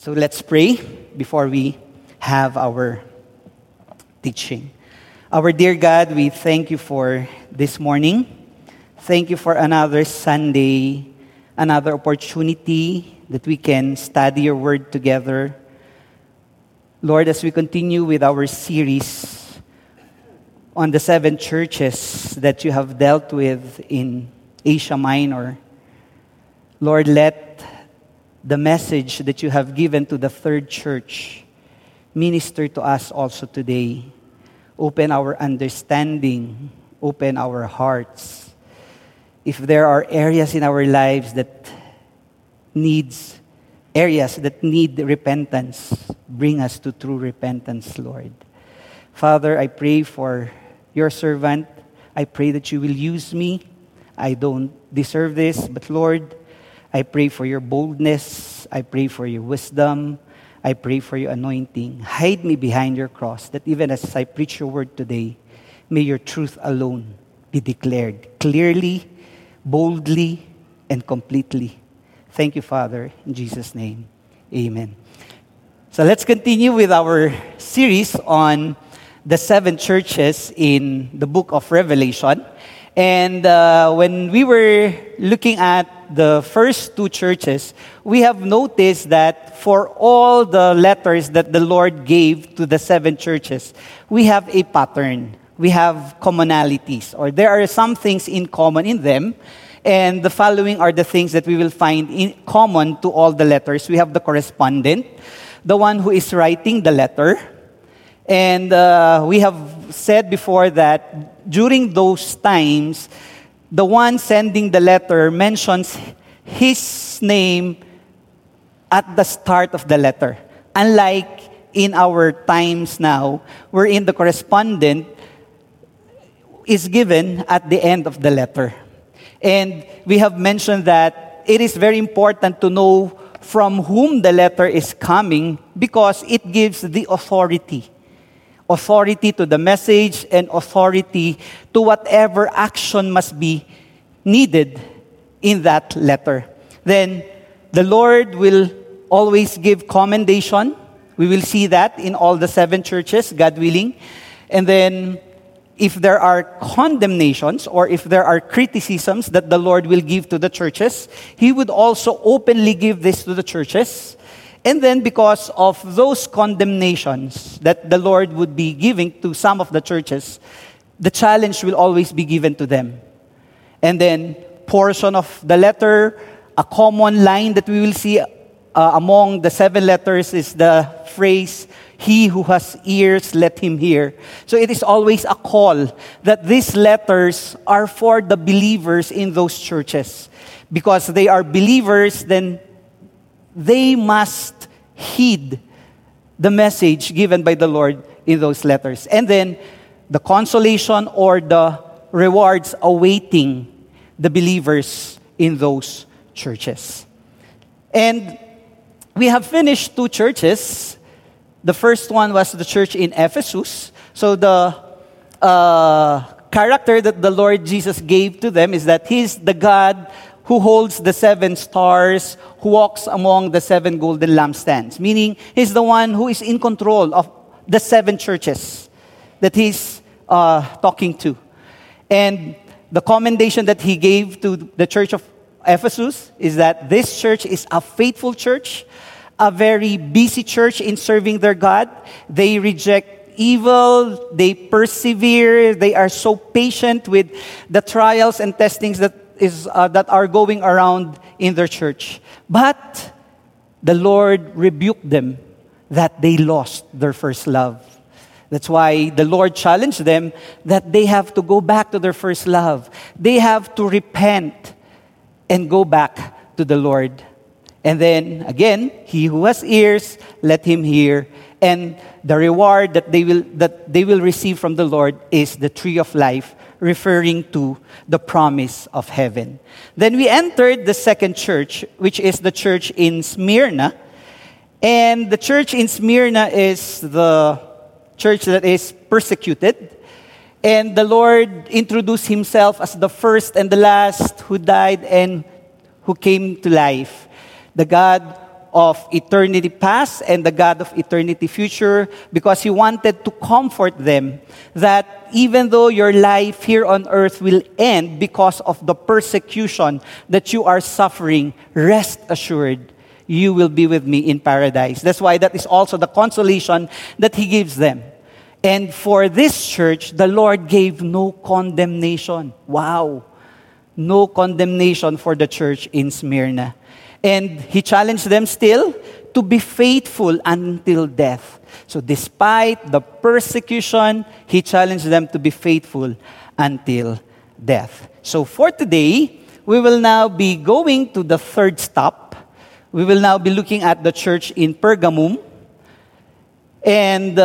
So let's pray before we have our teaching. Our dear God, we thank you for this morning. Thank you for another Sunday, another opportunity that we can study your word together. Lord, as we continue with our series on the 7 churches that you have dealt with in Asia Minor, Lord, let the message that you have given to the 3rd church minister to us also today. Open our understanding, open our hearts. If there are areas in our lives that need repentance, bring us to true repentance, Lord. Father, I pray for your servant. I pray that you will use me. I don't deserve this, but Lord, I pray for your boldness. I pray for your wisdom. I pray for your anointing. Hide me behind your cross, that even as I preach your word today, may your truth alone be declared clearly, boldly, and completely. Thank you, Father. In Jesus' name, amen. So let's continue with our series on the 7 churches in the book of Revelation. And when we were looking at the first 2 churches, we have noticed that for all the letters that the Lord gave to the 7 churches, we have a pattern. We have commonalities, or there are some things in common in them. And the following are the things that we will find in common to all the letters. We have the correspondent, the one who is writing the letter. And we have said before that during those times, the one sending the letter mentions his name at the start of the letter. Unlike in our times now, wherein the correspondent is given at the end of the letter. And we have mentioned that it is very important to know from whom the letter is coming because it gives the authority. Authority to the message and authority to whatever action must be needed in that letter. Then the Lord will always give commendation. We will see that in all the 7 churches, God willing. And then if there are condemnations or if there are criticisms that the Lord will give to the churches, He would also openly give this to the churches. And then because of those condemnations that the Lord would be giving to some of the churches, the challenge will always be given to them. And then portion of the letter, a common line that we will see among the 7 letters is the phrase, "He who has ears, let him hear." So it is always a call that these letters are for the believers in those churches. Because they are believers, then they must heed the message given by the Lord in those letters. And then the consolation or the rewards awaiting the believers in those churches. And we have finished 2 churches. The first one was the church in Ephesus. So the character that the Lord Jesus gave to them is that He's the God who holds the 7 stars, who walks among the 7 golden lampstands. Meaning, He's the one who is in control of the 7 churches that He's talking to. And the commendation that He gave to the church of Ephesus is that this church is a faithful church, a very busy church in serving their God. They reject evil, they persevere, they are so patient with the trials and testings that are going around in their church. But the Lord rebuked them that they lost their first love. That's why the Lord challenged them that they have to go back to their first love. They have to repent and go back to the Lord. And then, again, he who has ears, let him hear. And the reward that they will receive from the Lord is the tree of life, referring to the promise of heaven. Then we entered the second church, which is the church in Smyrna. And the church in Smyrna is the church that is persecuted. And the Lord introduced himself as the first and the last who died and who came to life. The God of eternity past and the God of eternity future, because He wanted to comfort them that even though your life here on earth will end because of the persecution that you are suffering, rest assured, you will be with me in paradise. That's why that is also the consolation that He gives them. And for this church, the Lord gave no condemnation. Wow! No condemnation for the church in Smyrna. And He challenged them still to be faithful until death. So despite the persecution, He challenged them to be faithful until death. So for today, we will now be going to the third stop. We will now be looking at the church in Pergamum. And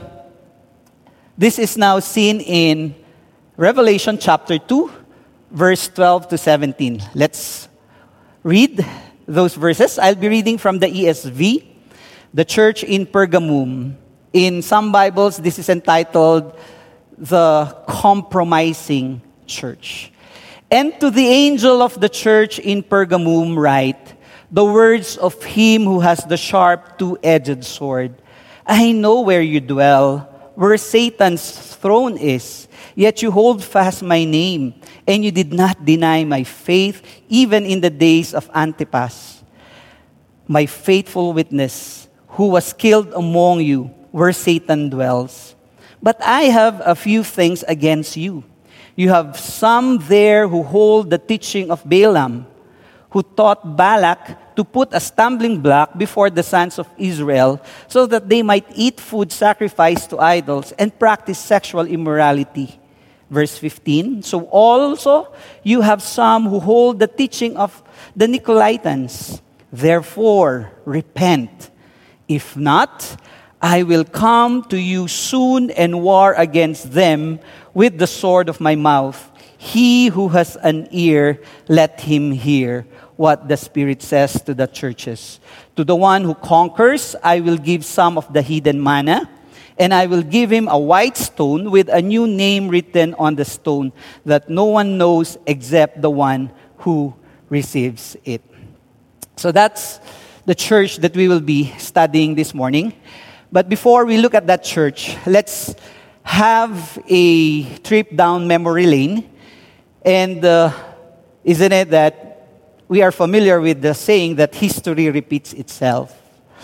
this is now seen in Revelation chapter 2, verse 12 to 17. Let's read those verses. I'll be reading from the ESV. The church in Pergamum. In some Bibles, this is entitled The Compromising Church. And to the angel of the church in Pergamum write, the words of Him who has the sharp two-edged sword. I know where you dwell, where Satan's throne is, yet you hold fast my name, and you did not deny my faith, even in the days of Antipas, my faithful witness, who was killed among you, where Satan dwells. But I have a few things against you. You have some there who hold the teaching of Balaam, who taught Balak to put a stumbling block before the sons of Israel, so that they might eat food sacrificed to idols and practice sexual immorality. Verse 15, so also you have some who hold the teaching of the Nicolaitans. Therefore, repent. If not, I will come to you soon and war against them with the sword of my mouth. He who has an ear, let him hear what the Spirit says to the churches. To the one who conquers, I will give some of the hidden manna, and I will give him a white stone with a new name written on the stone that no one knows except the one who receives it. So that's the church that we will be studying this morning. But before we look at that church, let's have a trip down memory lane. And isn't it that we are familiar with the saying that history repeats itself?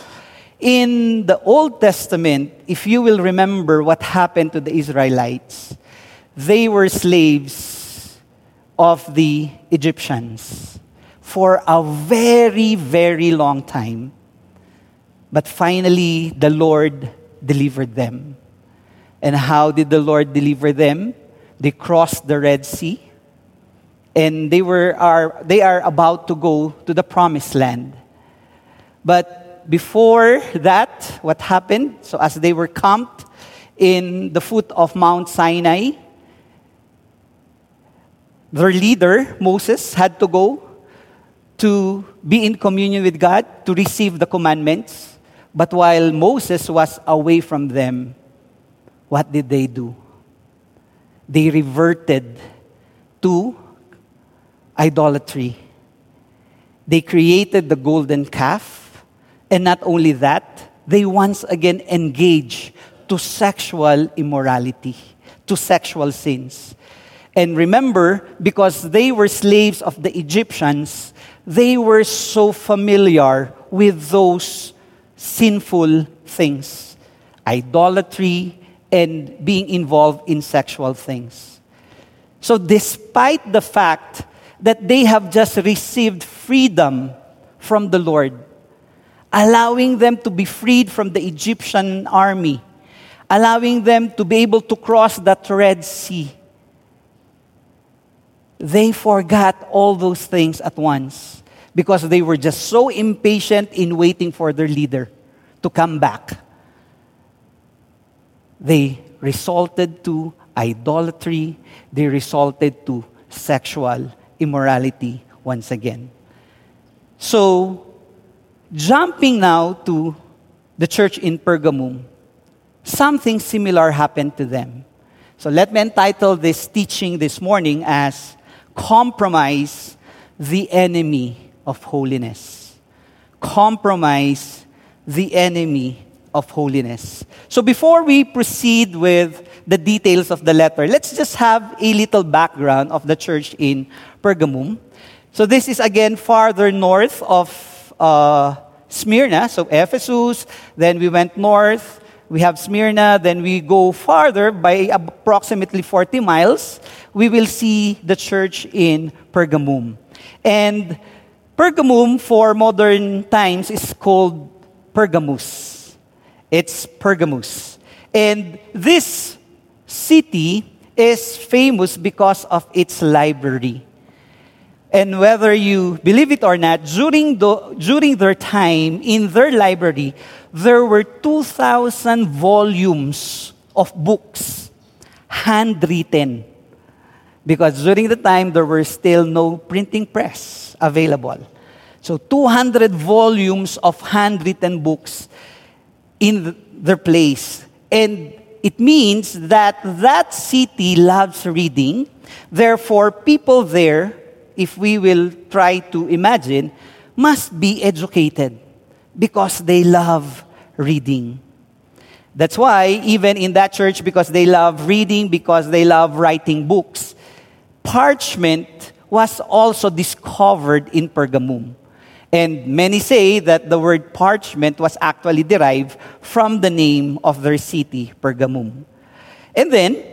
In the Old Testament, if you will remember what happened to the Israelites, they were slaves of the Egyptians for a very, very long time. But finally, the Lord delivered them. And how did the Lord deliver them? They crossed the Red Sea. And they are about to go to the Promised Land. But before that, what happened? So as they were camped in the foot of Mount Sinai, their leader, Moses, had to go to be in communion with God, to receive the commandments. But while Moses was away from them, what did they do? They reverted to idolatry. They created the golden calf. And not only that, they once again engage to sexual immorality, to sexual sins. And remember, because they were slaves of the Egyptians, they were so familiar with those sinful things, idolatry and being involved in sexual things. So despite the fact that they have just received freedom from the Lord, allowing them to be freed from the Egyptian army, allowing them to be able to cross that Red Sea, they forgot all those things at once because they were just so impatient in waiting for their leader to come back. They resorted to idolatry. They resorted to sexual immorality once again. So, jumping now to the church in Pergamum, something similar happened to them. So let me entitle this teaching this morning as Compromise, the Enemy of Holiness. compromise the enemy of holiness. So before we proceed with the details of the letter, let's just have a little background of the church in Pergamum. So this is again farther north of Smyrna, so Ephesus, then we went north, we have Smyrna, then we go farther by approximately 40 miles, we will see the church in Pergamum. And Pergamum for modern times is called Pergamus. It's Pergamus. And this city is famous because of its library. And whether you believe it or not, during their time, in their library, there were 2,000 volumes of books, handwritten. Because during the time, there were still no printing press available. So 200 volumes of handwritten books in their place. And it means that that city loves reading. Therefore, people there, if we will try to imagine, must be educated because they love reading. That's why even in that church, because they love reading, because they love writing books, parchment was also discovered in Pergamum. And many say that the word parchment was actually derived from the name of their city, Pergamum. And then,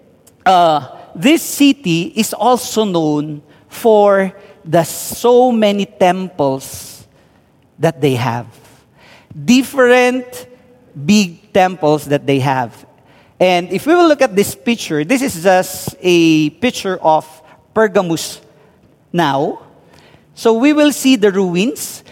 this city is also known for the so many temples that they have. Different big temples that they have. And if we will look at this picture, this is just a picture of Pergamus now. So we will see the ruins.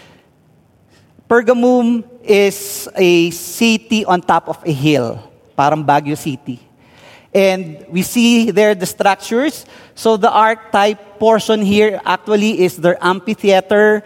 Pergamum is a city on top of a hill, parang Baguio City. And we see there the structures. So the archetype portion here actually is their amphitheater.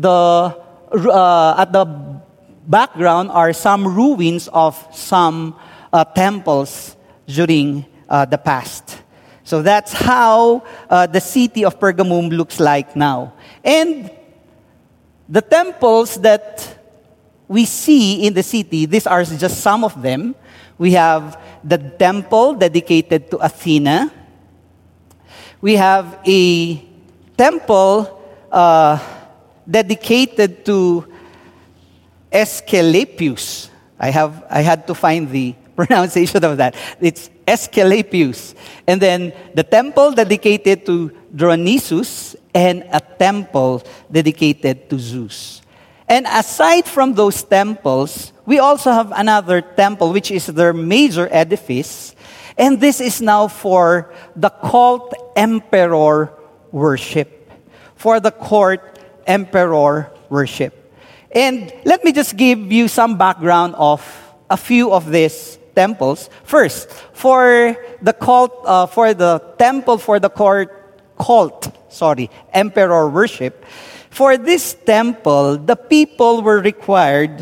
At the background are some ruins of some temples during the past. So that's how the city of Pergamum looks like now. And the temples that we see in the city, these are just some of them. We have the temple dedicated to Athena. We have a temple dedicated to Asclepius. I had to find the pronunciation of that. It's Asclepius. And then the temple dedicated to Dionysus and a temple dedicated to Zeus. And aside from those temples, we also have another temple, which is their major edifice. And this is now for the cult emperor worship. For the court emperor worship. And let me just give you some background of a few of these temples. First, for the temple for the emperor worship. For this temple, the people were required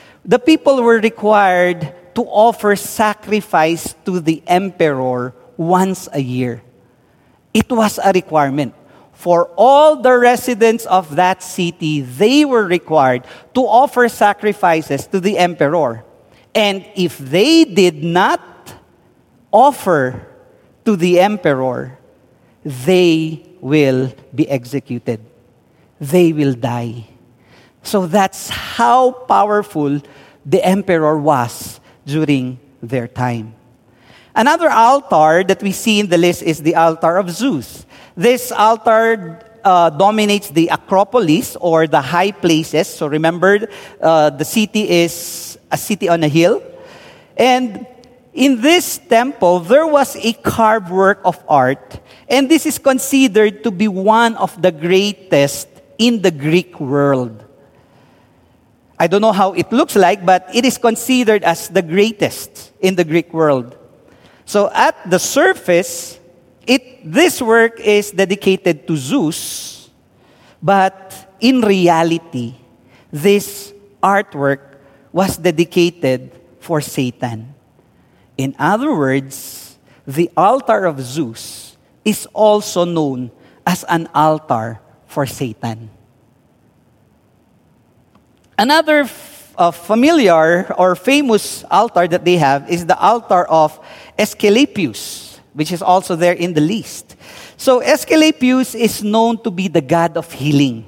to offer sacrifice to the emperor once a year. It was a requirement. For all the residents of that city, they were required to offer sacrifices to the emperor. And if they did not offer to the emperor, they will be executed. They will die. So that's how powerful the emperor was during their time. Another altar that we see in the list is the altar of Zeus. This altar dominates the Acropolis or the high places. So remember, the city is a city on a hill. And in this temple, there was a carved work of art. And this is considered to be one of the greatest in the Greek world. I don't know how it looks like, but it is considered as the greatest in the Greek world. So at the surface, this work is dedicated to Zeus, but in reality, this artwork was dedicated for Satan. In other words, the altar of Zeus is also known as an altar for Satan. Another familiar or famous altar that they have is the altar of Asclepius, which is also there in the list. So Asclepius is known to be the god of healing.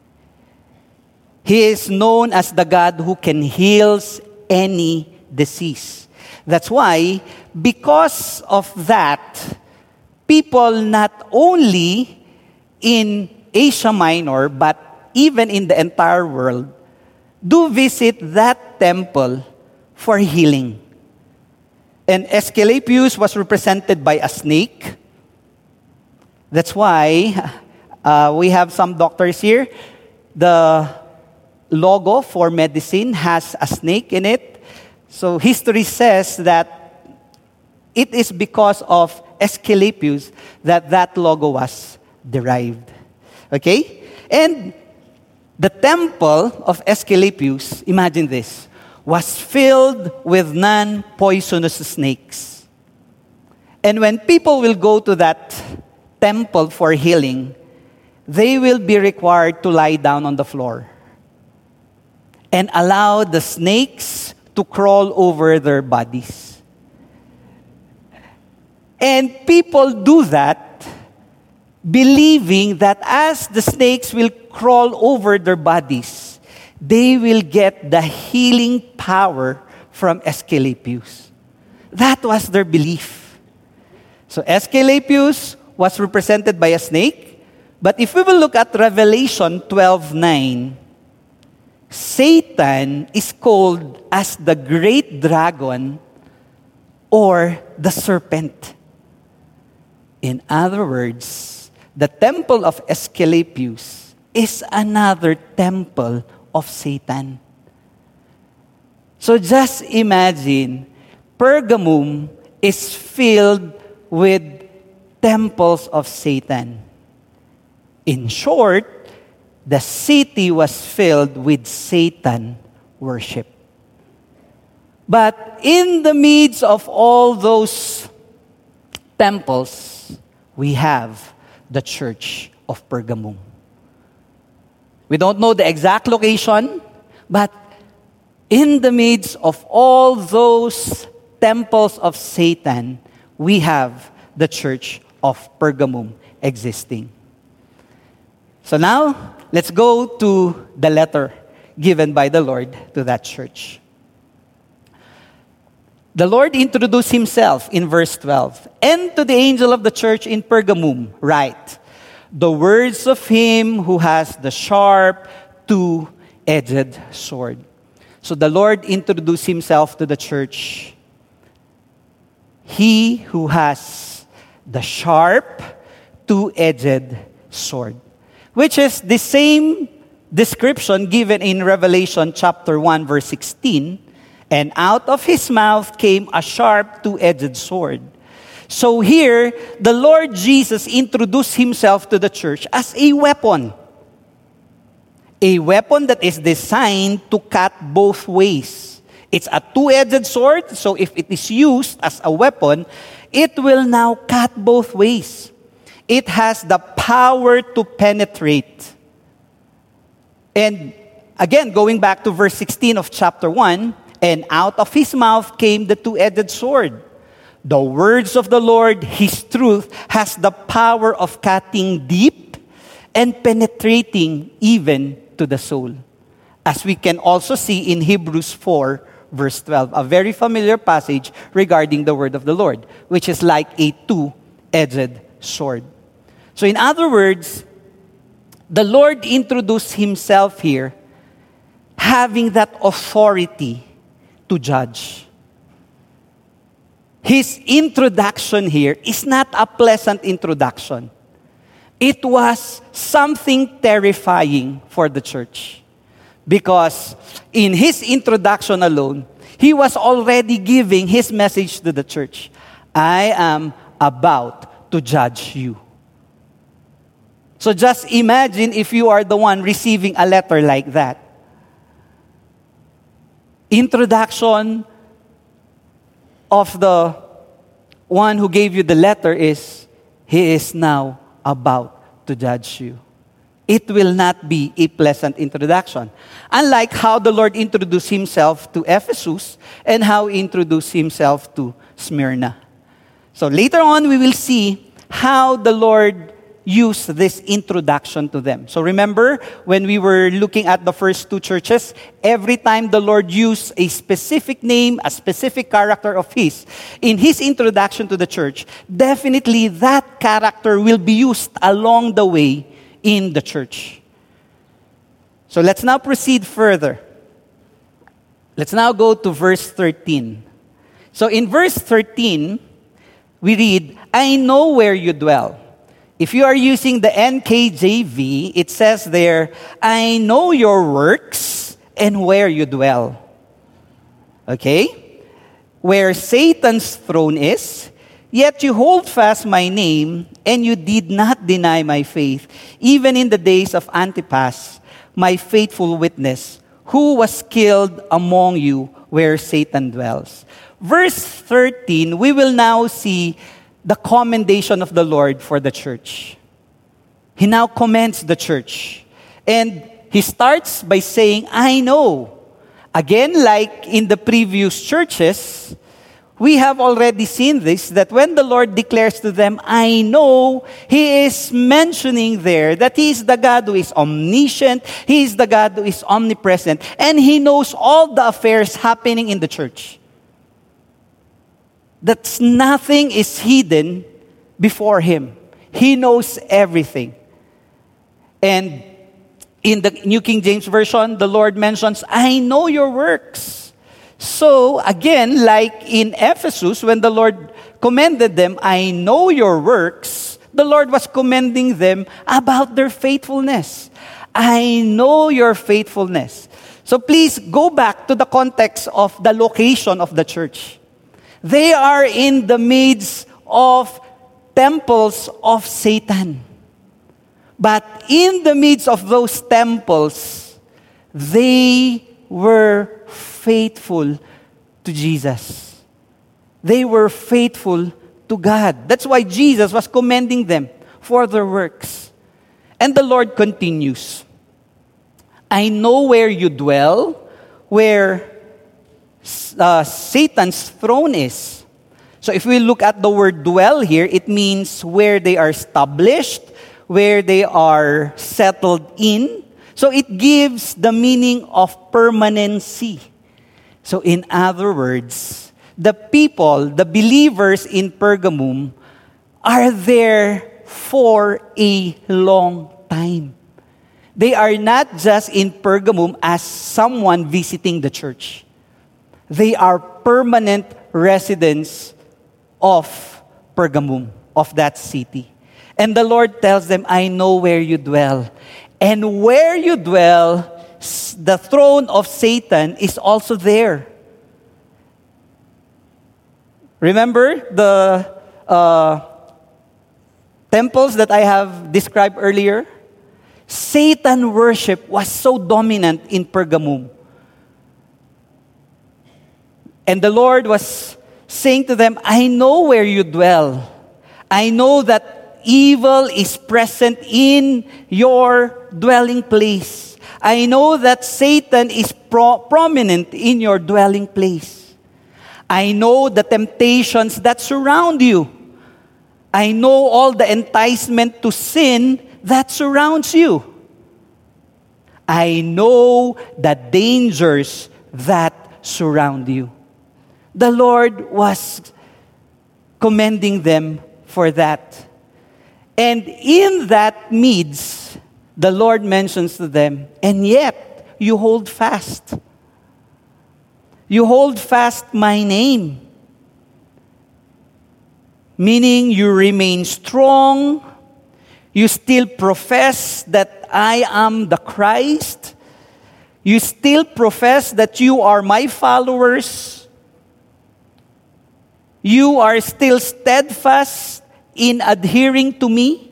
He is known as the God who can heal any disease. That's why, because of that, people not only in Asia Minor, but even in the entire world, do visit that temple for healing. And Asclepius was represented by a snake. That's why we have some doctors here. The logo for medicine has a snake in it. So history says that it is because of Asclepius that logo was derived. Okay? And the temple of Asclepius, imagine this, was filled with non-poisonous snakes. And when people will go to that temple for healing, they will be required to lie down on the floor and allow the snakes to crawl over their bodies. And people do that believing that as the snakes will crawl over their bodies, they will get the healing power from Asclepius. That was their belief. So Asclepius was represented by a snake. But if we will look at Revelation 12:9, Satan is called as the great dragon or the serpent. In other words, the temple of Asclepius is another temple of Satan. So just imagine, Pergamum is filled with temples of Satan. In short, the city was filled with Satan worship. But in the midst of all those temples, we have the church of Pergamum. We don't know the exact location, but in the midst of all those temples of Satan, we have the church of Pergamum existing. So now, let's go to the letter given by the Lord to that church. The Lord introduced himself in verse 12. And to the angel of the church in Pergamum, write, the words of him who has the sharp, two-edged sword. So the Lord introduced himself to the church. He who has the sharp, two-edged sword. Which is the same description given in Revelation chapter 1, verse 16. And out of his mouth came a sharp, two-edged sword. So here, the Lord Jesus introduced himself to the church as a weapon. A weapon that is designed to cut both ways. It's a two-edged sword, so if it is used as a weapon, it will now cut both ways. It has the power to penetrate. And again, going back to verse 16 of chapter 1, and out of his mouth came the two-edged sword. The words of the Lord, his truth, has the power of cutting deep and penetrating even to the soul. As we can also see in Hebrews 4, verse 12, a very familiar passage regarding the word of the Lord, which is like a two-edged sword. So in other words, the Lord introduced himself here having that authority to judge. His introduction here is not a pleasant introduction. It was something terrifying for the church. Because in his introduction alone, he was already giving his message to the church. I am about to judge you. So just imagine if you are the one receiving a letter like that. Introduction of the one who gave you the letter is, he is now about to judge you. it will not be a pleasant introduction. Unlike how the Lord introduced himself to Ephesus and how he introduced himself to Smyrna. So later on, we will see how the Lord used this introduction to them. So remember, when we were looking at the first two churches, every time the Lord used a specific name, a specific character of his, in his introduction to the church, definitely that character will be used along the way in the church. So let's now proceed further. Let's now go to verse 13. So in verse 13, we read, I know where you dwell. If you are using the NKJV, it says there, I know your works and where you dwell. Okay? Where Satan's throne is, yet you hold fast my name, and you did not deny my faith, even in the days of Antipas, my faithful witness, who was killed among you where Satan dwells. Verse 13, we will now see the commendation of the Lord for the church. He now commends the church. And he starts by saying, I know. Again, like in the previous churches, we have already seen this, that when the Lord declares to them, I know, he is mentioning there that he is the God who is omniscient, he is the God who is omnipresent, and he knows all the affairs happening in the church. That nothing is hidden before him. He knows everything. And in the New King James Version, the Lord mentions, I know your works. So, again, like in Ephesus, when the Lord commended them, I know your works, the Lord was commending them about their faithfulness. I know your faithfulness. So please go back to the context of the location of the church. They are in the midst of temples of Satan. But in the midst of those temples, they were faithful to Jesus. They were faithful to God. That's why Jesus was commending them for their works. And the Lord continues, I know where you dwell, where Satan's throne is. So if we look at the word dwell here, it means where they are established, where they are settled in. So it gives the meaning of permanency. So in other words, the people, the believers in Pergamum, are there for a long time. They are not just in Pergamum as someone visiting the church. They are permanent residents of Pergamum, of that city. And the Lord tells them, I know where you dwell. And where you dwell, the throne of Satan is also there. Remember the temples that I have described earlier? Satan worship was so dominant in Pergamum. And the Lord was saying to them, I know where you dwell. I know that evil is present in your dwelling place. I know that Satan is prominent in your dwelling place. I know the temptations that surround you. I know all the enticement to sin that surrounds you. I know the dangers that surround you. The Lord was commending them for that. And in that midst, the Lord mentions to them, and yet you hold fast. You hold fast my name. Meaning you remain strong. You still profess that I am the Christ. You still profess that you are my followers. You are still steadfast in adhering to me.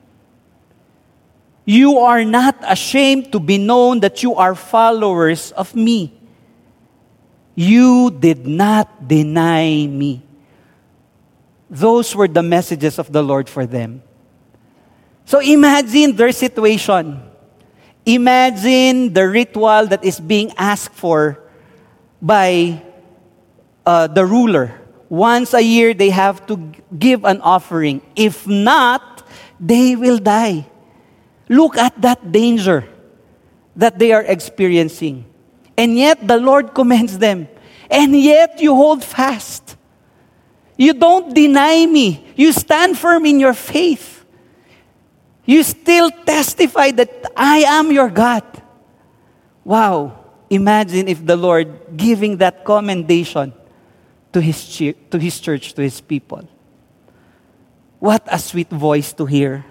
You are not ashamed to be known that you are followers of me. You did not deny me. Those were the messages of the Lord for them. So imagine their situation. Imagine the ritual that is being asked for by the ruler. Once a year, they have to give an offering. If not, they will die. Look at that danger that they are experiencing. And yet, the Lord commends them. And yet, you hold fast. You don't deny me. You stand firm in your faith. You still testify that I am your God. Wow. Imagine if the Lord giving that commendation to His church, to His people. What a sweet voice to hear.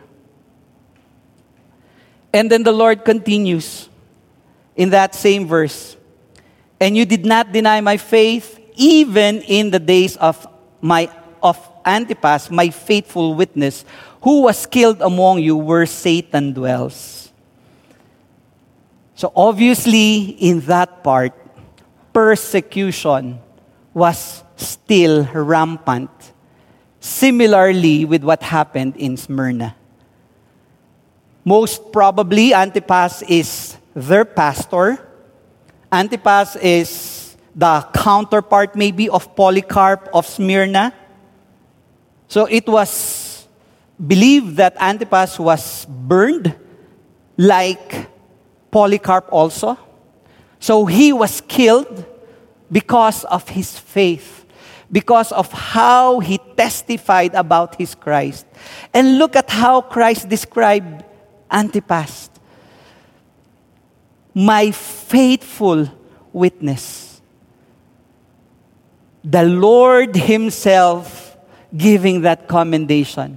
And then the Lord continues in that same verse. And you did not deny my faith, even in the days of Antipas, my faithful witness, who was killed among you where Satan dwells. So obviously, in that part, persecution was still rampant. Similarly with what happened in Smyrna. Most probably, Antipas is their pastor. Antipas is the counterpart maybe of Polycarp of Smyrna. So it was believed that Antipas was burned like Polycarp also. So he was killed because of his faith, because of how he testified about his Christ. And look at how Christ described Antipas. My faithful witness. The Lord Himself giving that commendation.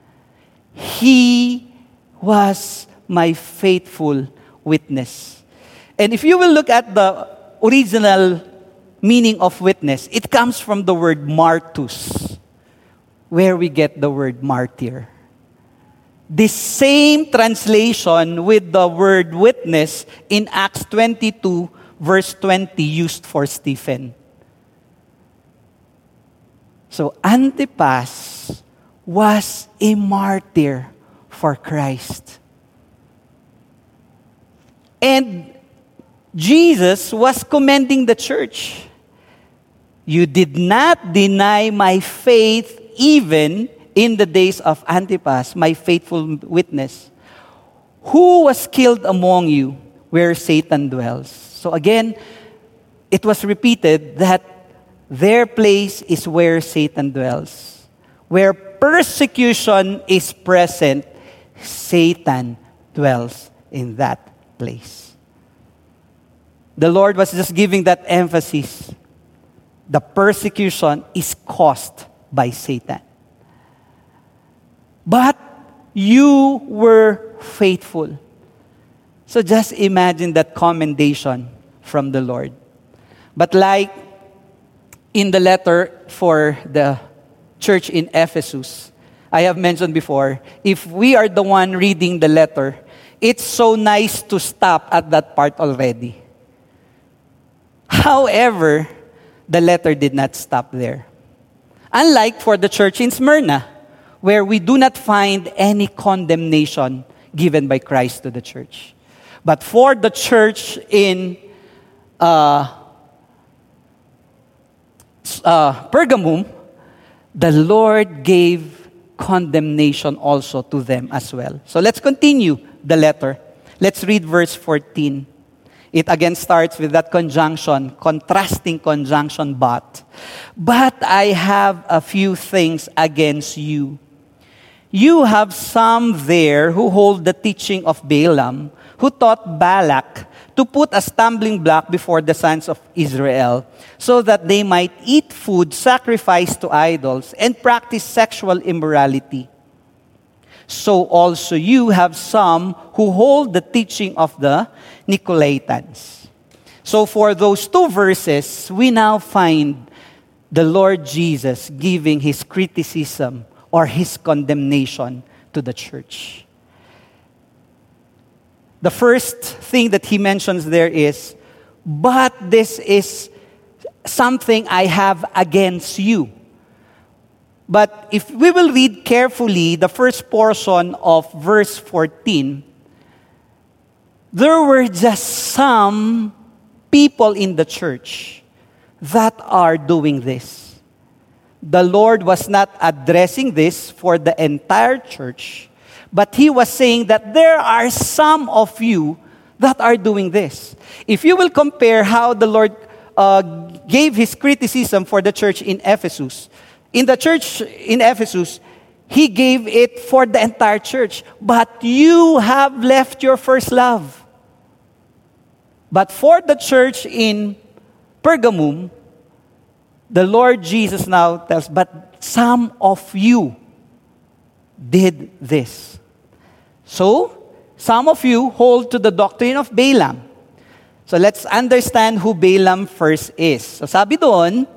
He was my faithful witness. And if you will look at the original meaning of witness, it comes from the word martus, where we get the word martyr. This same translation with the word witness in Acts 22, verse 20, used for Stephen. So Antipas was a martyr for Christ. And Jesus was commending the church. You did not deny my faith even in the days of Antipas, my faithful witness, who was killed among you where Satan dwells. So again, it was repeated that their place is where Satan dwells. Where persecution is present, Satan dwells in that place. The Lord was just giving that emphasis. The persecution is caused by Satan. But you were faithful. So just imagine that commendation from the Lord. But like in the letter for the church in Ephesus, I have mentioned before, if we are the one reading the letter, it's so nice to stop at that part already. However, the letter did not stop there. Unlike for the church in Smyrna, where we do not find any condemnation given by Christ to the church. But for the church in Pergamum, the Lord gave condemnation also to them as well. So let's continue the letter. Let's read verse 14. It again starts with that conjunction, contrasting conjunction, but. But I have a few things against you. You have some there who hold the teaching of Balaam, who taught Balak to put a stumbling block before the sons of Israel, so that they might eat food sacrificed to idols and practice sexual immorality. So also you have some who hold the teaching of the Nicolaitans. So for those two verses, we now find the Lord Jesus giving His criticism or His condemnation to the church. The first thing that He mentions there is, but this is something I have against you. But if we will read carefully the first portion of verse 14, there were just some people in the church that are doing this. The Lord was not addressing this for the entire church, but He was saying that there are some of you that are doing this. If you will compare how the Lord gave His criticism for the church in Ephesus, in the church in Ephesus, He gave it for the entire church. But you have left your first love. But for the church in Pergamum, the Lord Jesus now tells, but some of you did this. So, some of you hold to the doctrine of Balaam. So let's understand who Balaam first is. So sabi doon,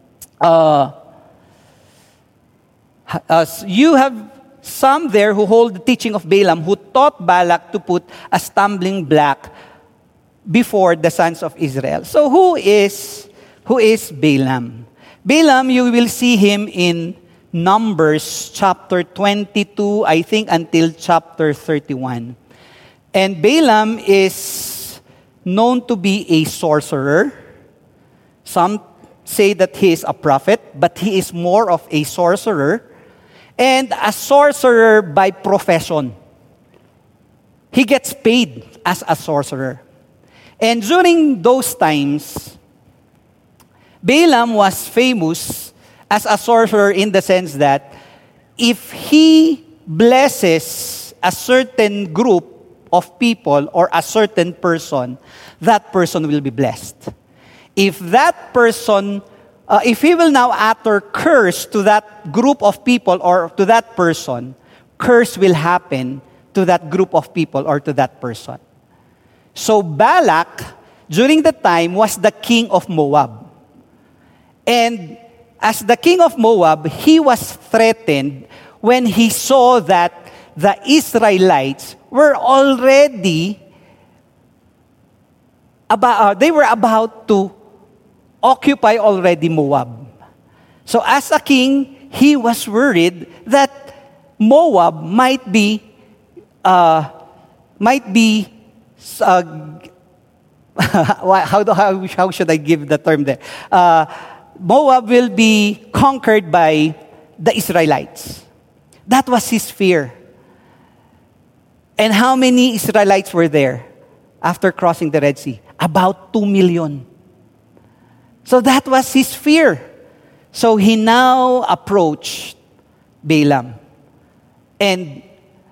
you have some there who hold the teaching of Balaam, who taught Balak to put a stumbling block before the sons of Israel. So who is Balaam? Balaam, you will see him in Numbers chapter 22, I think, until chapter 31. And Balaam is known to be a sorcerer. Some say that he is a prophet, but he is more of a sorcerer. And a sorcerer by profession. He gets paid as a sorcerer. And during those times, Balaam was famous as a sorcerer in the sense that if he blesses a certain group of people or a certain person, that person will be blessed. If that person, if he will now utter curse to that group of people or to that person, curse will happen to that group of people or to that person. So Balak, during the time, was the king of Moab. And as the king of Moab, he was threatened when he saw that the Israelites were already about to occupy already Moab. So as a king, he was worried that Moab might be how should I give the term there? Moab will be conquered by the Israelites. That was his fear. And how many Israelites were there after crossing the Red Sea? About 2 million. So that was his fear. So he now approached Balaam and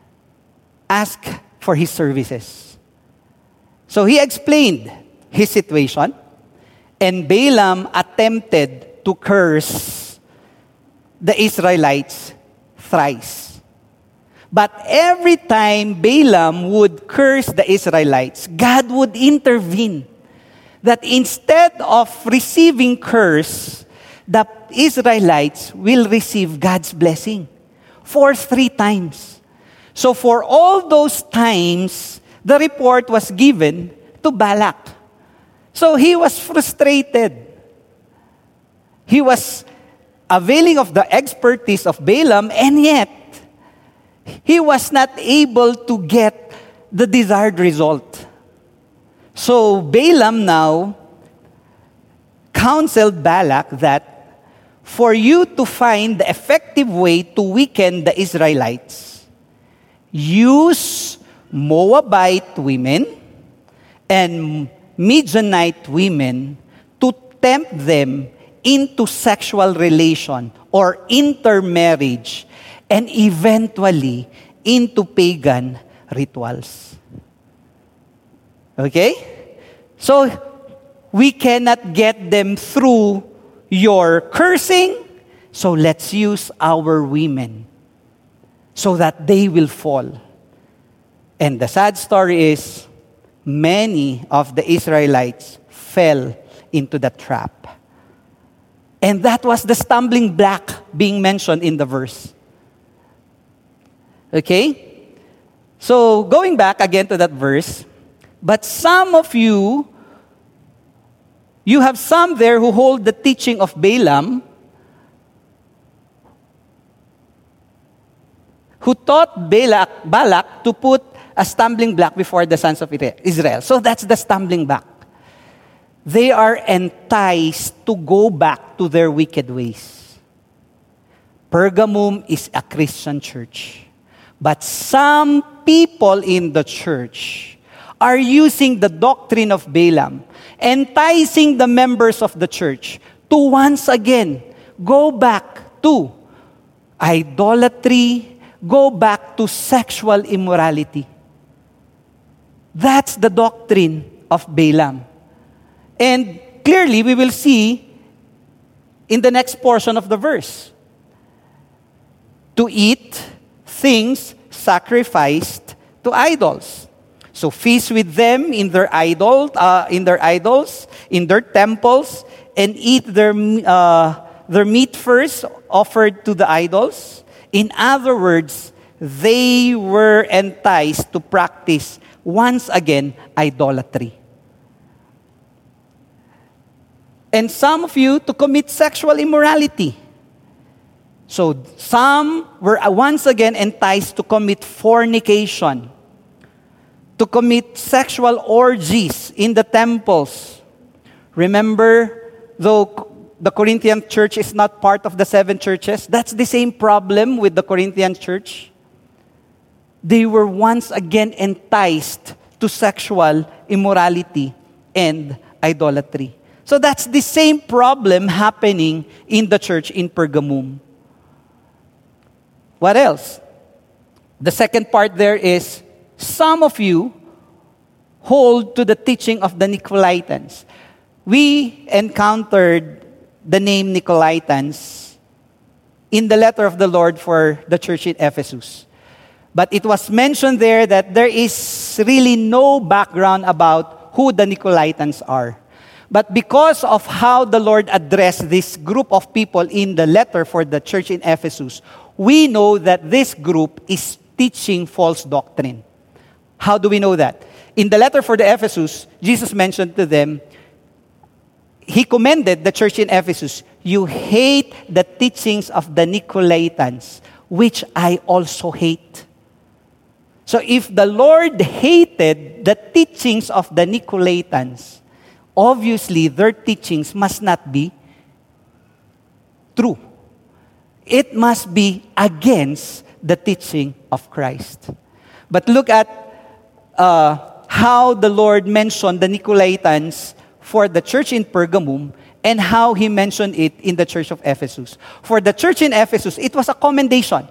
asked for his services. So he explained his situation, and Balaam attempted to curse the Israelites thrice. But every time Balaam would curse the Israelites, God would intervene. That instead of receiving curse, the Israelites will receive God's blessing for 3 times. So for all those times, the report was given to Balak. So he was frustrated. He was availing of the expertise of Balaam, and yet he was not able to get the desired result. So Balaam now counseled Balak that for you to find the effective way to weaken the Israelites, use Moabite women and Midianite women to tempt them into sexual relation or intermarriage and eventually into pagan rituals. Okay? So, we cannot get them through your cursing, so let's use our women so that they will fall. And the sad story is, many of the Israelites fell into the trap. And that was the stumbling block being mentioned in the verse. Okay? So, going back again to that verse, but some of you have some there who hold the teaching of Balaam, who taught Balak to put a stumbling block before the sons of Israel. So that's the stumbling block. They are enticed to go back to their wicked ways. Pergamum is a Christian church. But some people in the church are using the doctrine of Balaam, enticing the members of the church to once again go back to idolatry, go back to sexual immorality. That's the doctrine of Balaam. And clearly, we will see in the next portion of the verse. To eat things sacrificed to idols. So feast with them in their idols, in their temples, and eat their meat first offered to the idols. In other words, they were enticed to practice once again idolatry. And some of you to commit sexual immorality. So some were once again enticed to commit fornication, to commit sexual orgies in the temples. Remember, though the Corinthian church is not part of the 7 churches, that's the same problem with the Corinthian church. They were once again enticed to sexual immorality and idolatry. So that's the same problem happening in the church in Pergamum. What else? The second part there is, some of you hold to the teaching of the Nicolaitans. We encountered the name Nicolaitans in the letter of the Lord for the church in Ephesus. But it was mentioned there that there is really no background about who the Nicolaitans are. But because of how the Lord addressed this group of people in the letter for the church in Ephesus, we know that this group is teaching false doctrine. How do we know that? In the letter for the Ephesus, Jesus mentioned to them, He commended the church in Ephesus, you hate the teachings of the Nicolaitans, which I also hate. So if the Lord hated the teachings of the Nicolaitans, obviously their teachings must not be true. It must be against the teaching of Christ. But look at how the Lord mentioned the Nicolaitans for the church in Pergamum and how He mentioned it in the church of Ephesus. For the church in Ephesus, it was a commendation.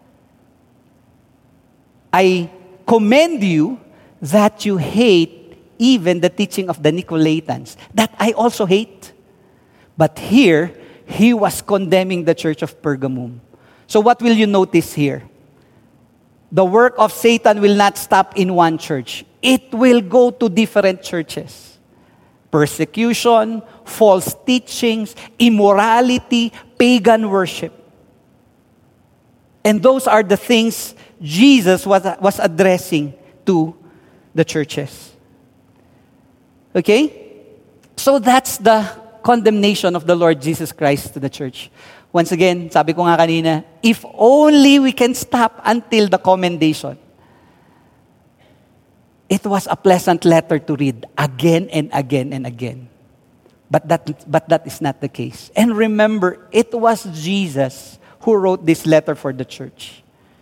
I commend you that you hate even the teaching of the Nicolaitans, that I also hate. But here, He was condemning the church of Pergamum. So what will you notice here? The work of Satan will not stop in one church. It will go to different churches. Persecution, false teachings, immorality, pagan worship. And those are the things Jesus was addressing to the churches. Okay? So that's the condemnation of the Lord Jesus Christ to the church. Once again, sabi ko nga kanina, if only we can stop until the commendation. It was a pleasant letter to read again and again and again. But that is not the case. And remember, it was Jesus who wrote this letter for the church.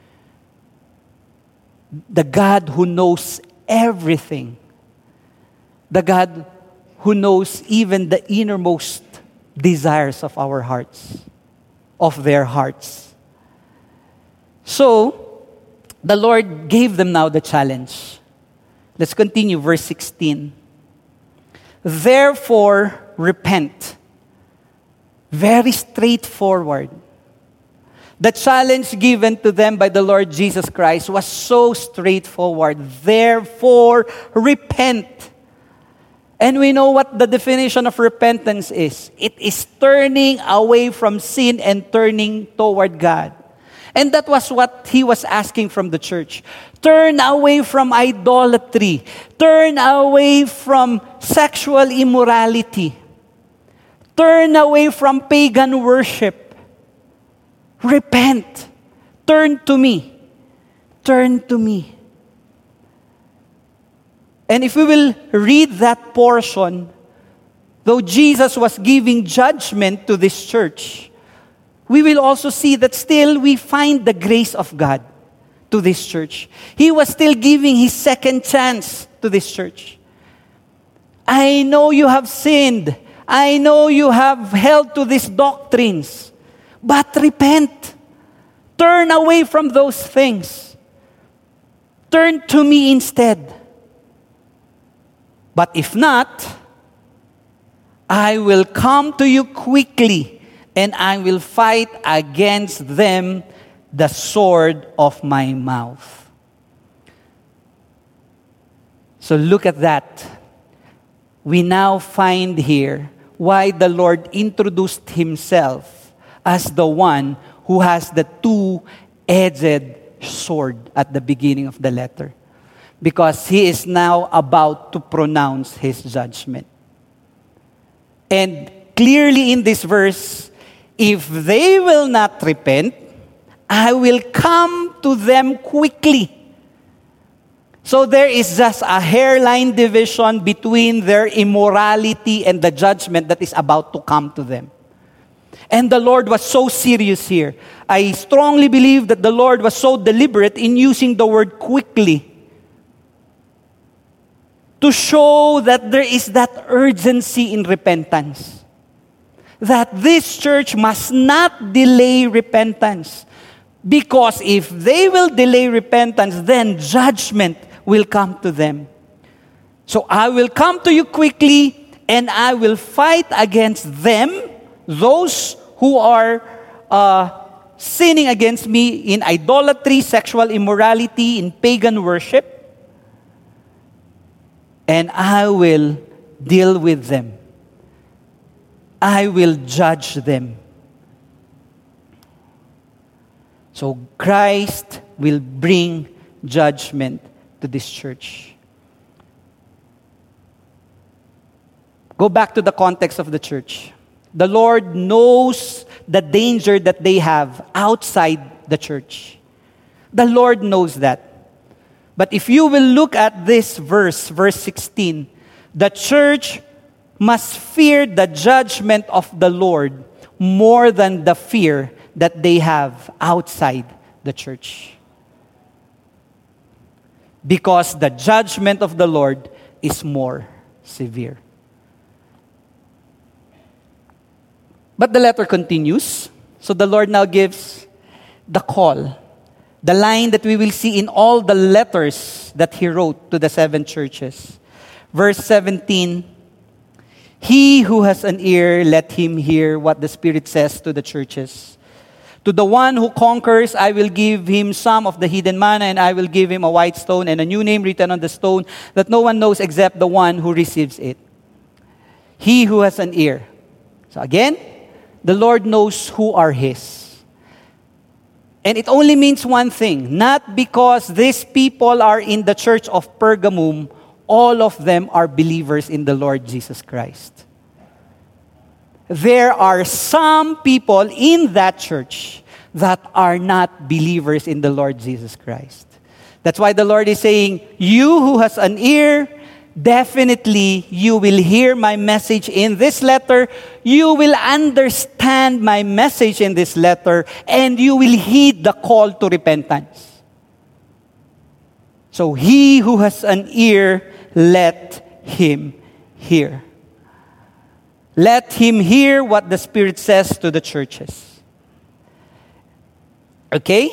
The God who knows everything. The God who knows even the innermost desires of our hearts, of their hearts. So, the Lord gave them now the challenge. Let's continue, verse 16. Therefore, repent. Very straightforward. The challenge given to them by the Lord Jesus Christ was so straightforward. Therefore, repent. And we know what the definition of repentance is. It is turning away from sin and turning toward God. And that was what He was asking from the church. Turn away from idolatry. Turn away from sexual immorality. Turn away from pagan worship. Repent. Turn to me. turn to me. And if we will read that portion, though Jesus was giving judgment to this church, we will also see that still we find the grace of God to this church. He was still giving His second chance to this church. I know you have sinned. I know you have held to these doctrines. But repent. Turn away from those things. Turn to me instead. But if not, I will come to you quickly, and I will fight against them the sword of my mouth. So look at that. We now find here why the Lord introduced Himself as the one who has the two-edged sword at the beginning of the letter. Because He is now about to pronounce His judgment. And clearly in this verse, if they will not repent, I will come to them quickly. So there is just a hairline division between their immorality and the judgment that is about to come to them. And the Lord was so serious here. I strongly believe that the Lord was so deliberate in using the word quickly to show that there is that urgency in repentance. That this church must not delay repentance. Because if they will delay repentance, then judgment will come to them. So I will come to you quickly, and I will fight against them, those who are sinning against me in idolatry, sexual immorality, in pagan worship. And I will deal with them. I will judge them. So Christ will bring judgment to this church. Go back to the context of the church. The Lord knows the danger that they have outside the church. The Lord knows that. But if you will look at this verse 16, the church must fear the judgment of the Lord more than the fear that they have outside the church. Because the judgment of the Lord is more severe. But the letter continues. So the Lord now gives the call. The line that we will see in all the letters that He wrote to the 7 churches. Verse 17, He who has an ear, let him hear what the Spirit says to the churches. To the one who conquers, I will give him some of the hidden manna, and I will give him a white stone and a new name written on the stone that no one knows except the one who receives it. He who has an ear. So again, the Lord knows who are His. And it only means one thing. Not because these people are in the church of Pergamum, all of them are believers in the Lord Jesus Christ. There are some people in that church that are not believers in the Lord Jesus Christ. That's why the Lord is saying, you who has an ear, definitely you will hear my message in this letter. You will understand my message in this letter, and you will heed the call to repentance. So he who has an ear, let him hear. Let him hear what the Spirit says to the churches. Okay?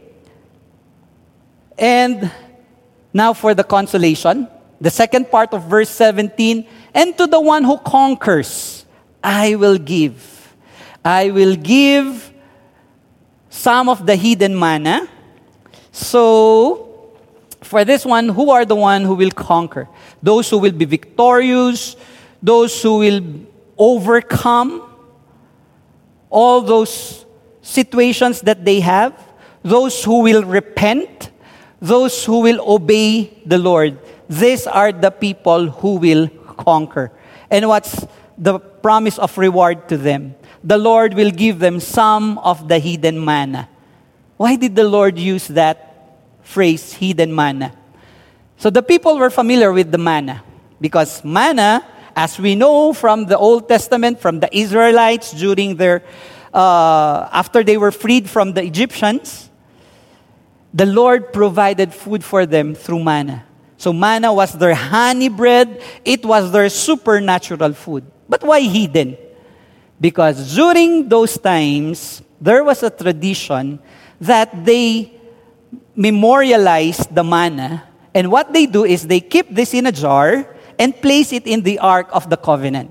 And now for the consolation. The second part of verse 17, and to the one who conquers, I will give. I will give some of the hidden manna. So, for this one, who are the one who will conquer? Those who will be victorious, those who will overcome all those situations that they have, those who will repent, those who will obey the Lord. These are the people who will conquer. And what's the promise of reward to them? The Lord will give them some of the hidden manna. Why did the Lord use that phrase, hidden manna. So the people were familiar with the manna because manna, as we know from the Old Testament, from the Israelites during their, after they were freed from the Egyptians, the Lord provided food for them through manna. So manna was their honey bread. It was their supernatural food. But why hidden? Because during those times, there was a tradition that they memorialized the manna. And what they do is they keep this in a jar and place it in the Ark of the Covenant.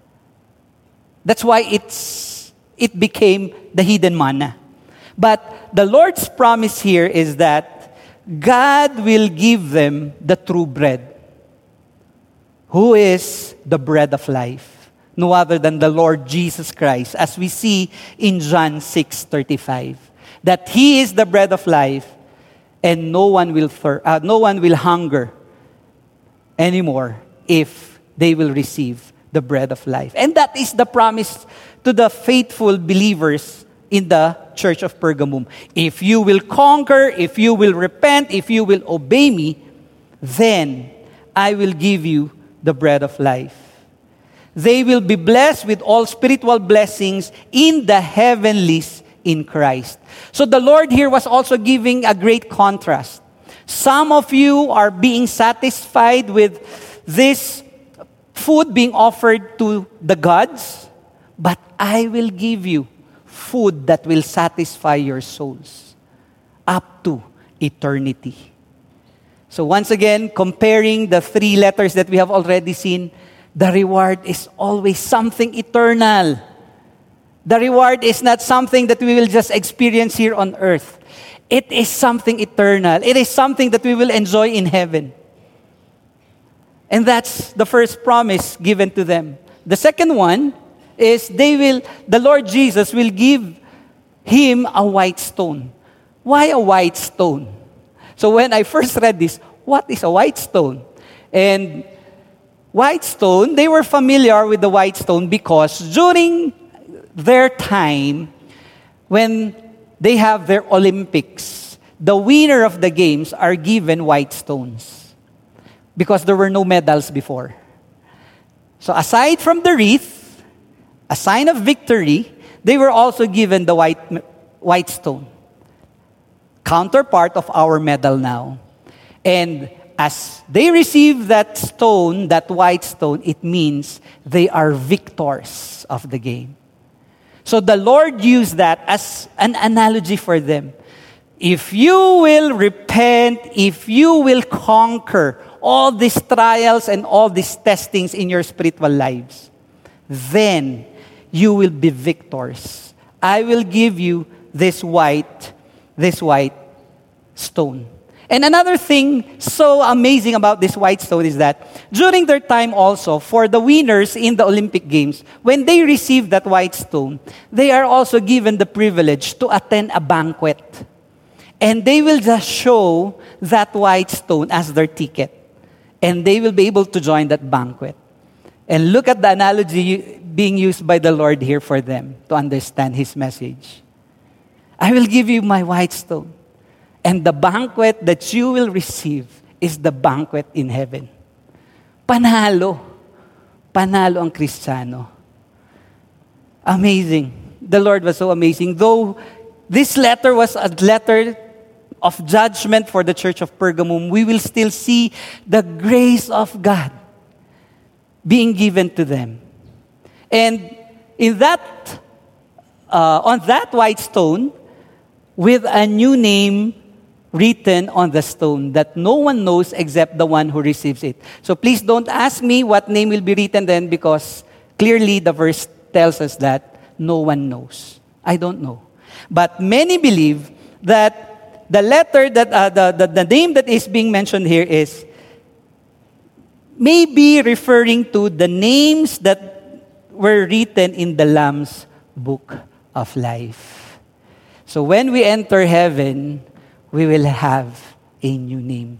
That's why it became the hidden manna. But the Lord's promise here is that God will give them the true bread, who is the bread of life, no other than the Lord Jesus Christ, as we see in John 6:35, that He is the bread of life, and no one will hunger anymore if they will receive the bread of life. And that is the promise to the faithful believers in the church of Pergamum. If you will conquer, if you will repent, if you will obey me, then I will give you the bread of life. They will be blessed with all spiritual blessings in the heavenlies in Christ. So the Lord here was also giving a great contrast. Some of you are being satisfied with this food being offered to the gods, but I will give you food that will satisfy your souls up to eternity. So once again, comparing the three letters that we have already seen, the reward is always something eternal. The reward is not something that we will just experience here on earth. It is something eternal. It is something that we will enjoy in heaven. And that's the first promise given to them. The second one is the Lord Jesus will give him a white stone. Why a white stone? So when I first read this, what is a white stone? And white stone, they were familiar with the white stone because during their time, when they have their Olympics, the winner of the games are given white stones because there were no medals before. So aside from the wreath, a sign of victory, they were also given the white stone, counterpart of our medal now. And as they receive that stone, that white stone, it means they are victors of the game. So the Lord used that as an analogy for them. If you will repent, if you will conquer all these trials and all these testings in your spiritual lives, then you will be victors. I will give you this white stone. And another thing so amazing about this white stone is that during their time also, for the winners in the Olympic Games, when they receive that white stone, they are also given the privilege to attend a banquet. And they will just show that white stone as their ticket. And they will be able to join that banquet. And look at the analogy being used by the Lord here for them to understand His message. I will give you my white stone. And the banquet that you will receive is the banquet in heaven. Panalo. Panalo ang Kristiyano. Amazing. The Lord was so amazing. Though this letter was a letter of judgment for the church of Pergamum, we will still see the grace of God being given to them. And in that, on that white stone, with a new name written on the stone that no one knows except the one who receives it. So please don't ask me what name will be written then, because clearly the verse tells us that no one knows. I don't know. But many believe that the letter that the name that is being mentioned here is maybe referring to the names that were written in the Lamb's book of life. So when we enter heaven, we will have a new name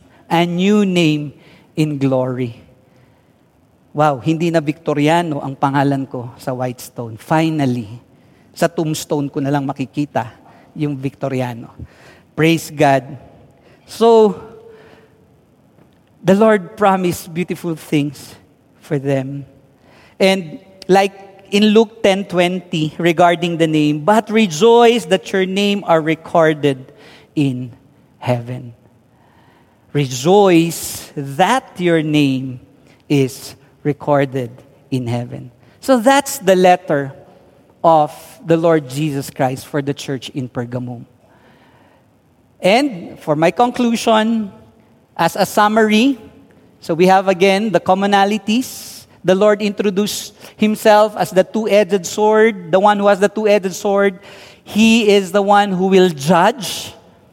in glory. Wow, hindi na Victoriano ang pangalan ko sa white stone. Finally, sa tombstone ko na lang makikita yung Victoriano. Praise God. So, the Lord promised beautiful things for them. And like in Luke 10:20 regarding the name, but rejoice that your name are recorded in heaven. Rejoice that your name is recorded in heaven. So that's the letter of the Lord Jesus Christ for the church in Pergamum. And for my conclusion, as a summary, so we have again the commonalities. The Lord introduced himself as the two-edged sword, the one who has the two-edged sword. He is the one who will judge.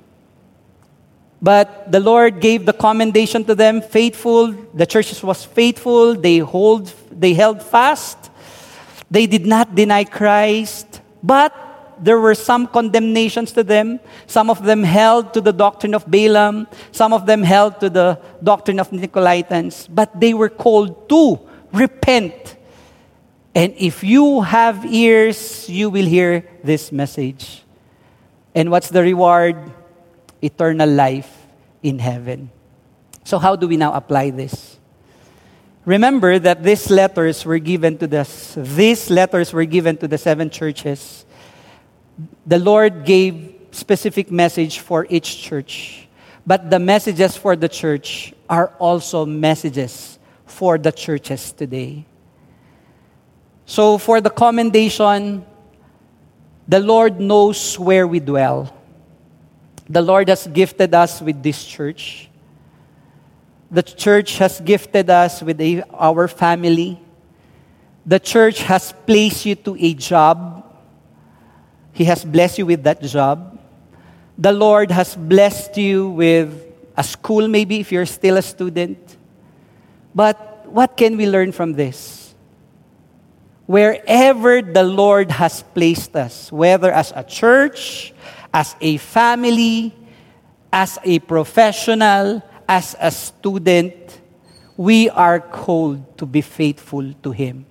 But the Lord gave the commendation to them, faithful. The church was faithful. They held fast. They did not deny Christ. But there were some condemnations to them. Some of them held to the doctrine of Balaam. Some of them held to the doctrine of Nicolaitans. But they were called to repent. And if you have ears, you will hear this message. And what's the reward? Eternal life in heaven. So how do we now apply this? Remember that these letters were given to the seven churches. The Lord gave specific message for each church. But the messages for the church are also messages for the churches today. So for the commendation, the Lord knows where we dwell. The Lord has gifted us with this church. The church has gifted us with our family. The church has placed you to a job. He has blessed you with that job. The Lord has blessed you with a school, maybe if you're still a student. But what can we learn from this? Wherever the Lord has placed us, whether as a church, as a family, as a professional, as a student, we are called to be faithful to Him.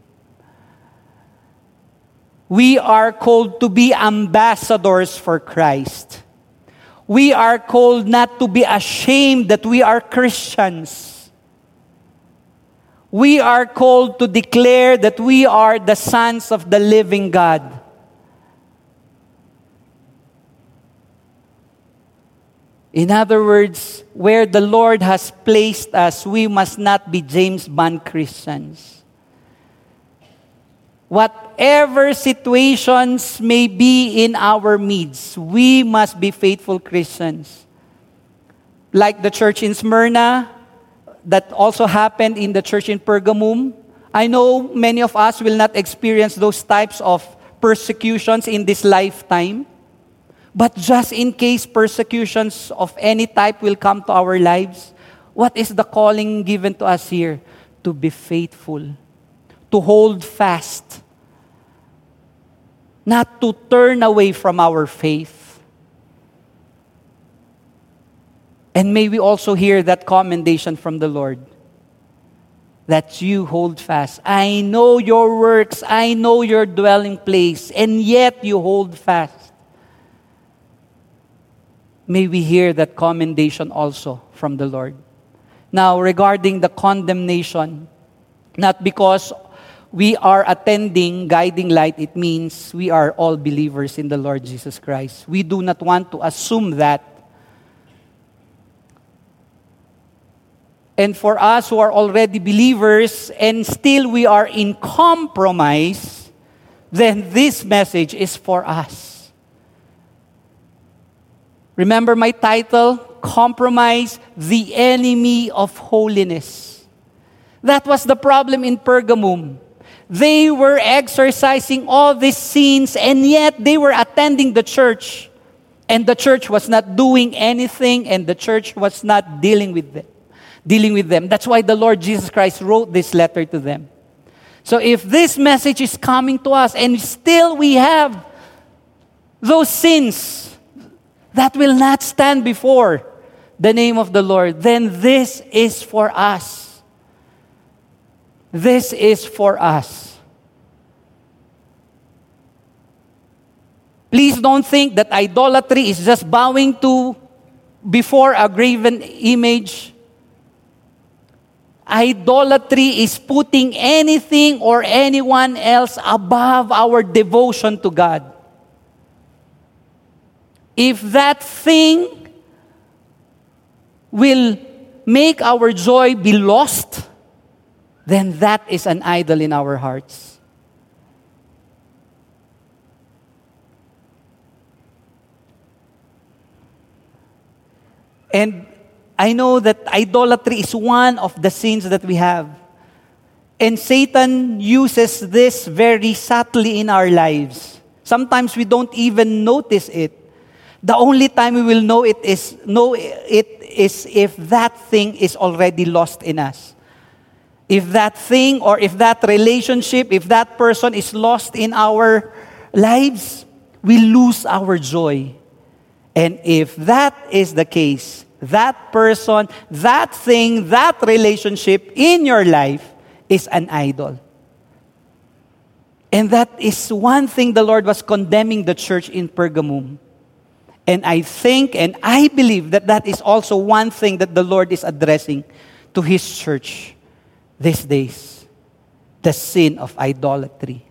We are called to be ambassadors for Christ. We are called not to be ashamed that we are Christians. We are called to declare that we are the sons of the living God. In other words, where the Lord has placed us, we must not be James Bond Christians. Whatever situations may be in our midst, we must be faithful Christians. Like the church in Smyrna, that also happened in the church in Pergamum. I know many of us will not experience those types of persecutions in this lifetime. But just in case persecutions of any type will come to our lives, what is the calling given to us here? To be faithful, to hold fast, not to turn away from our faith. And may we also hear that commendation from the Lord, that you hold fast. I know your works, I know your dwelling place, and yet you hold fast. May we hear that commendation also from the Lord. Now, regarding the condemnation, not because we are attending Guiding Light, it means we are all believers in the Lord Jesus Christ. We do not want to assume that. And for us who are already believers and still we are in compromise, then this message is for us. Remember my title, Compromise, the Enemy of Holiness. That was the problem in Pergamum. They were exercising all these sins and yet they were attending the church. And the church was not doing anything and the church was not dealing with them. That's why the Lord Jesus Christ wrote this letter to them. So if this message is coming to us and still we have those sins that will not stand before the name of the Lord, then this is for us. This is for us. Please don't think that idolatry is just bowing to before a graven image. Idolatry is putting anything or anyone else above our devotion to God. If that thing will make our joy be lost, then that is an idol in our hearts. And I know that idolatry is one of the sins that we have. And Satan uses this very subtly in our lives. Sometimes we don't even notice it. The only time we will know it is if that thing is already lost in us. If that thing or if that relationship, if that person is lost in our lives, we lose our joy. And if that is the case, that person, that thing, that relationship in your life is an idol. And that is one thing the Lord was condemning the church in Pergamum. And I think and I believe that that is also one thing that the Lord is addressing to His church these days. The sin of idolatry.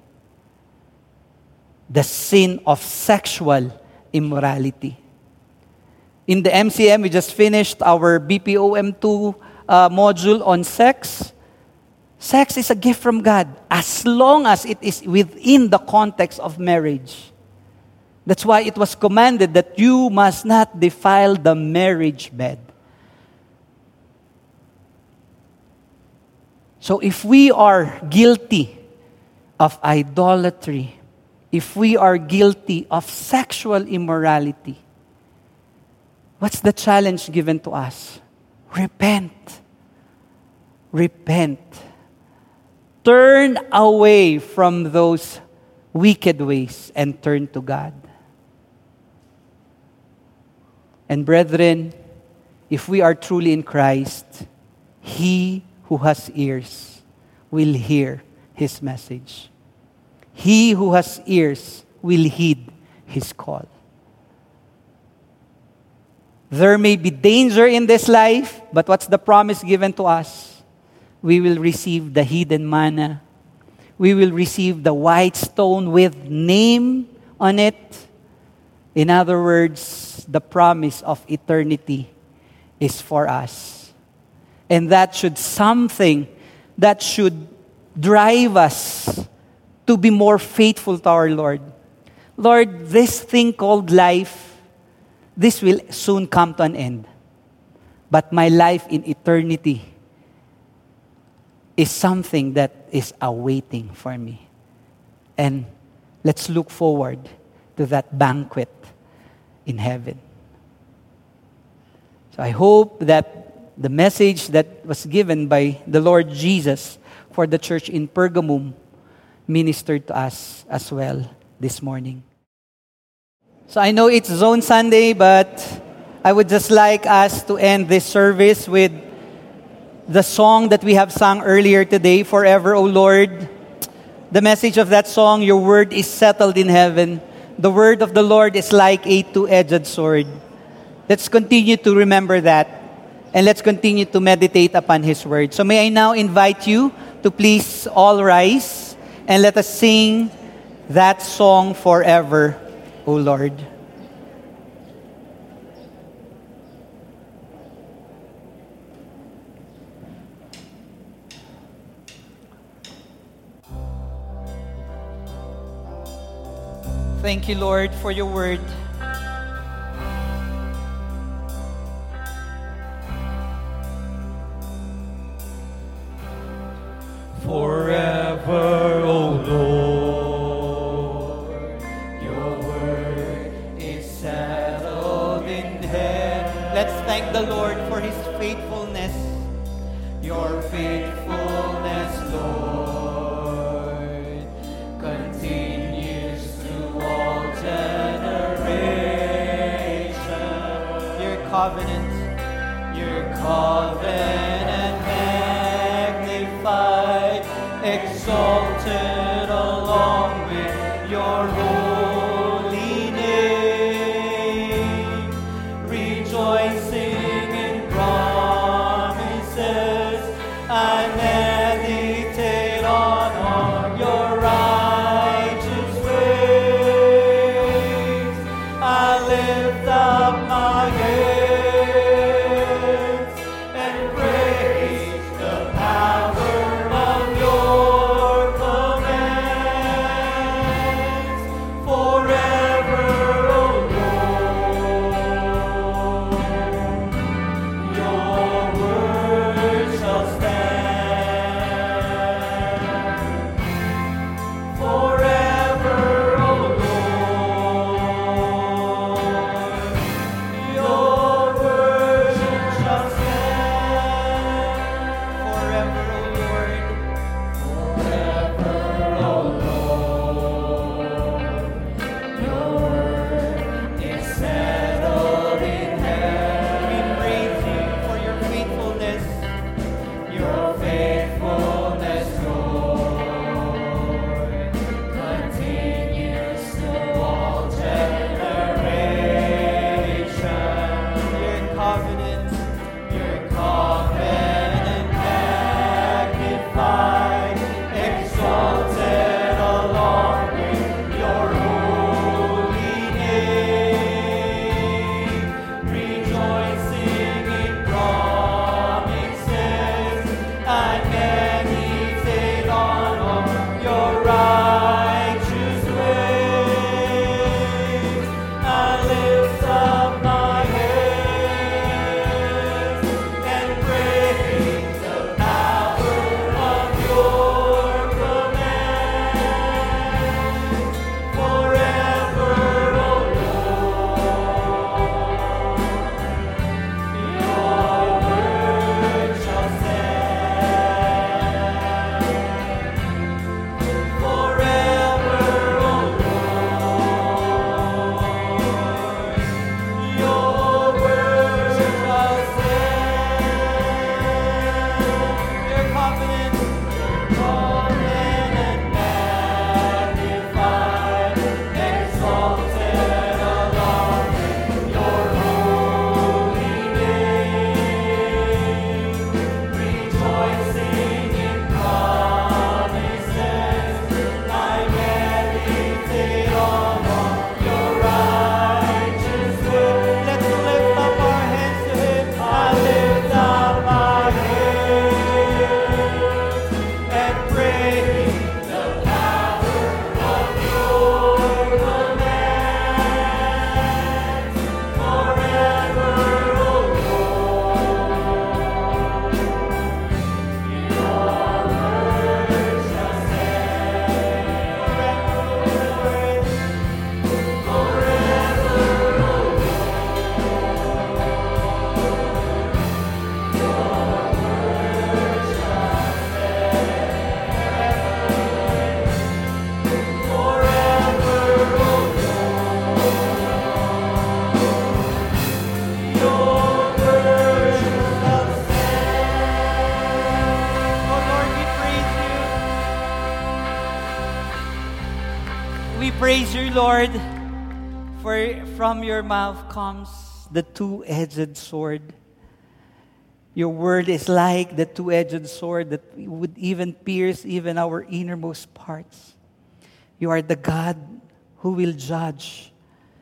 The sin of sexual immorality. In the MCM, we just finished our BPOM2 module on sex. Sex is a gift from God as long as it is within the context of marriage. That's why it was commanded that you must not defile the marriage bed. So if we are guilty of idolatry, if we are guilty of sexual immorality, what's the challenge given to us? Repent. Repent. Turn away from those wicked ways and turn to God. And brethren, if we are truly in Christ, he who has ears will hear His message. He who has ears will heed His call. There may be danger in this life, but what's the promise given to us? We will receive the hidden manna. We will receive the white stone with name on it. In other words, the promise of eternity is for us. And that should drive us to be more faithful to our Lord. Lord, this thing called life, this will soon come to an end. But my life in eternity is something that is awaiting for me. And let's look forward to that banquet in heaven. So I hope that the message that was given by the Lord Jesus for the church in Pergamum ministered to us as well this morning. So I know it's Zone Sunday, but I would just like us to end this service with the song that we have sung earlier today, Forever, O Lord. The message of that song, your word is settled in heaven. The word of the Lord is like a two-edged sword. Let's continue to remember that. And let's continue to meditate upon His word. So may I now invite you to please all rise and let us sing that song, Forever, O Lord. Thank you, Lord, for your word. Forever, O Lord, your word is settled in heaven. Let's thank the Lord for His faithfulness. Your faithfulness, Lord, continues through all generations. Your covenant, magnified, exalted along with your holy name. Rejoice We praise you, Lord, for from your mouth comes the two-edged sword. Your word is like the two-edged sword that would even pierce even our innermost parts. You are the God who will judge.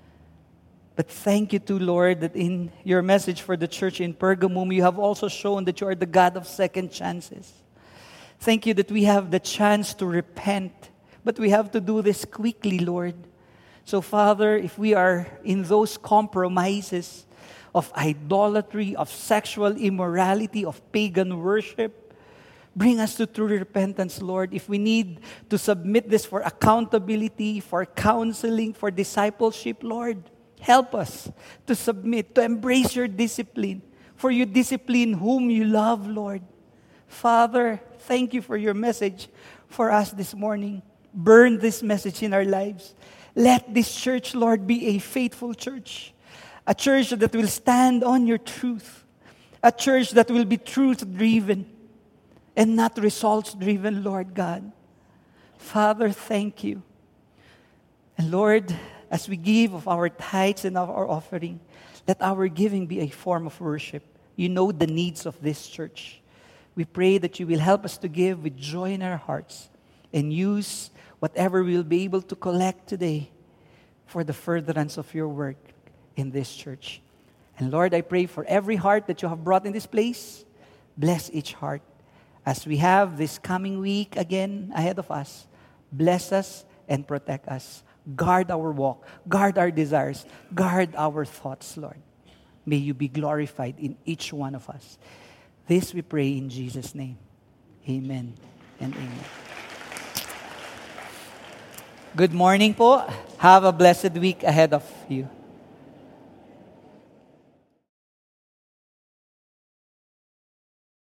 But thank you too, Lord, that in your message for the church in Pergamum, you have also shown that you are the God of second chances. Thank you that we have the chance to repent, but we have to do this quickly, Lord. So, Father, if we are in those compromises of idolatry, of sexual immorality, of pagan worship, bring us to true repentance, Lord. If we need to submit this for accountability, for counseling, for discipleship, Lord, help us to submit, to embrace your discipline. For you discipline whom you love, Lord. Father, thank you for your message for us this morning. Burn this message in our lives. Let this church, Lord, be a faithful church. A church that will stand on your truth. A church that will be truth-driven and not results-driven, Lord God. Father, thank you. And Lord, as we give of our tithes and of our offering, let our giving be a form of worship. You know the needs of this church. We pray that you will help us to give with joy in our hearts and use whatever we'll be able to collect today for the furtherance of your work in this church. And Lord, I pray for every heart that you have brought in this place. Bless each heart. As we have this coming week again ahead of us, bless us and protect us. Guard our walk. Guard our desires. Guard our thoughts, Lord. May you be glorified in each one of us. This we pray in Jesus' name. Amen and amen. Good morning po. Have a blessed week ahead of you.